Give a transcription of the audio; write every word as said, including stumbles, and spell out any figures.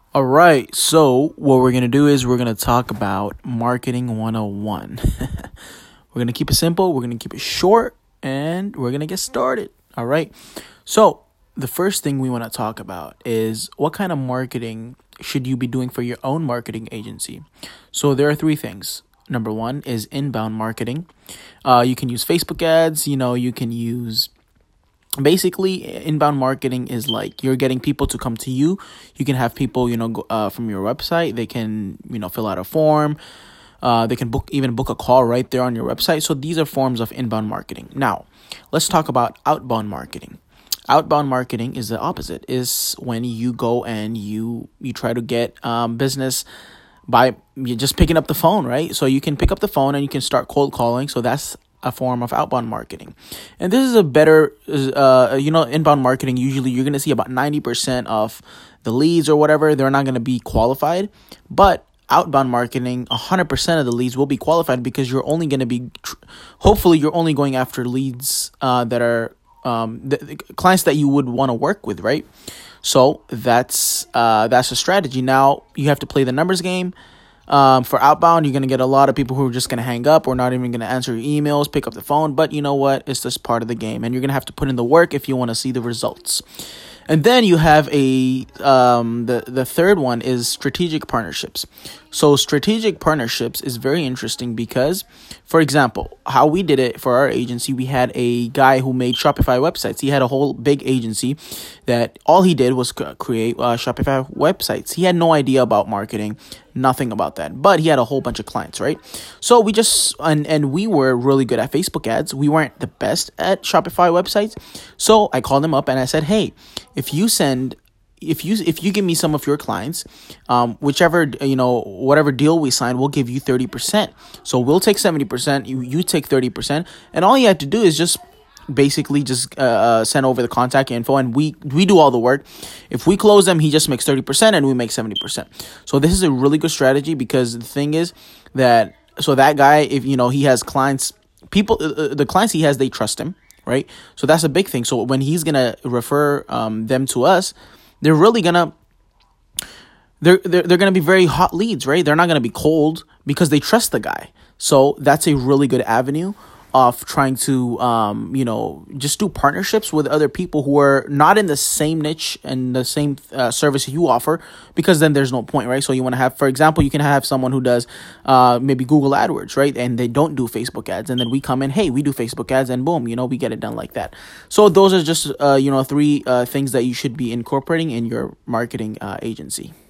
All right, so what we're going to do is we're going to talk about marketing one oh one. We're going to keep it simple, we're going to keep it short, and we're going to get started. All right, so the first thing we want to talk about is what kind of marketing should you be doing for your own marketing agency. So there are three things. Number one is inbound marketing. Uh, you can use Facebook ads, you know, you can use basically inbound marketing is like you're getting people to come to you. You can have people, you know, go, uh, from your website. They can, you know, fill out a form. Uh, they can book even book a call right there on your website. So these are forms of inbound marketing. Now, let's talk about outbound marketing. Outbound marketing is the opposite. Is when you go and you you try to get um, business by you just picking up the phone, right? So you can pick up the phone and you can start cold calling. So that's a form of outbound marketing. And this is a better, uh, you know, inbound marketing. Usually you're going to see about ninety percent of the leads or whatever, they're not going to be qualified. But outbound marketing, one hundred percent of the leads will be qualified because you're only going to be, tr- hopefully you're only going after leads uh, that are um, the, the clients that you would want to work with, right? So that's uh, that's a strategy. Now you have to play the numbers game. Um, for outbound, you're going to get a lot of people who are just going to hang up or not even going to answer your emails, pick up the phone. But you know what? It's just part of the game. And you're going to have to put in the work if you want to see the results. And then you have a um, the, the third one is strategic partnerships. So strategic partnerships is very interesting because, for example, how we did it for our agency, we had a guy who made Shopify websites. He had a whole big agency that all he did was create uh, Shopify websites. He had no idea about marketing, nothing about that, but he had a whole bunch of clients, right? So we just, and, and we were really good at Facebook ads. We weren't the best at Shopify websites. So I called him up and I said, hey, if you send If you if you give me some of your clients, um, whichever, you know, whatever deal we sign, we'll give you thirty percent. So we'll take seventy percent, you, you take thirty percent. And all you have to do is just basically just uh, send over the contact info and we, we do all the work. If we close them, he just makes thirty percent and we make seventy percent. So this is a really good strategy because the thing is that, so that guy, if, you know, he has clients, people, uh, the clients he has, they trust him, right? So that's a big thing. So when he's going to refer um, them to us, they're really gonna they're, they're they're gonna be very hot leads, right? They're not gonna be cold because they trust the guy. So that's a really good avenue of trying to um you know just do partnerships with other people who are not in the same niche and the same uh, service you offer, because then there's no point, right? So you want to have, for example, you can have someone who does uh maybe Google AdWords, right? And they don't do Facebook ads, and then we come in, hey, we do Facebook ads, and boom, you know, we get it done like that. So those are just uh you know three uh things that you should be incorporating in your marketing uh, agency.